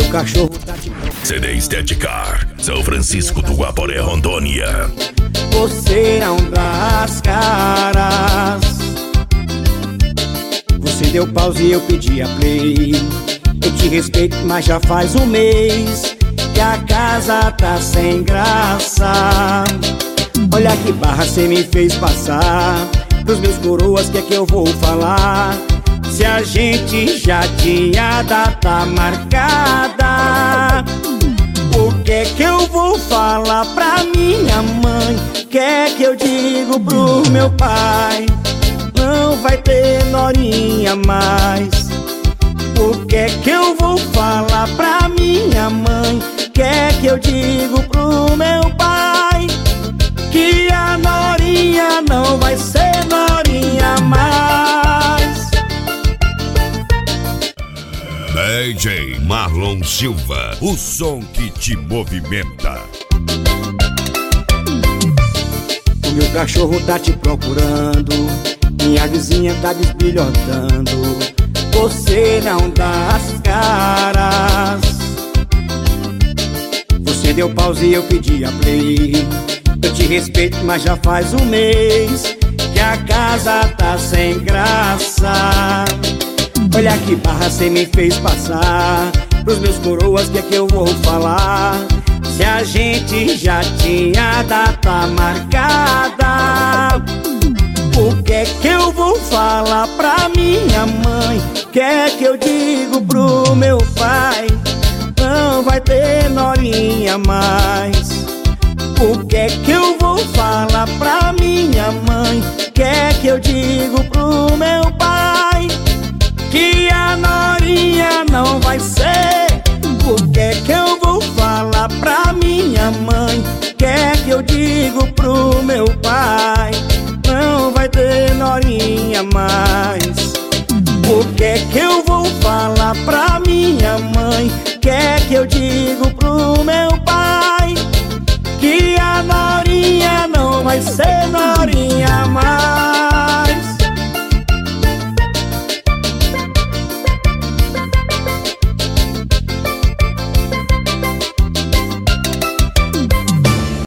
meu cachorro tá de... CD Estética, São Francisco do Guaporé, Rondônia. Você não dá as caras. Você deu pause e eu pedi a play. Eu te respeito, mas já faz um mês que a casa tá sem graça. Olha que barra cê me fez passar. Pros meus coroas, que é que eu vou falar? Se a gente já tinha data marcada, o que é que eu vou falar pra minha mãe? O que é que eu digo pro meu pai? Não vai ter norinha mais. O que é que eu vou falar pra minha mãe? O que é que eu digo pro meu pai? Que a norinha não vai ser norinha mais. DJ Marlon Silva, o som que te movimenta. O meu cachorro tá te procurando, minha vizinha tá desbilhotando. Você não dá as caras. Você deu pause e eu pedi a play. Eu te respeito, mas já faz um mês que a casa tá sem graça. Olha que barra cê me fez passar. Pros meus coroas, que é que eu vou falar? Se a gente já tinha data marcada, o que é que eu vou falar pra minha mãe? O que é que eu digo pro meu pai? Não vai ter norinha mais. O que é que eu vou falar pra minha mãe? O que é que eu digo pro meu pai? Que a norinha não vai ser. O que é que eu vou falar pra minha mãe? O que é que eu digo pro meu pai? Não vai ter norinha mais. O que é que eu vou falar pra minha mãe? O que é que eu digo pro meu pai? Que a norinha não vai ser norinha mais.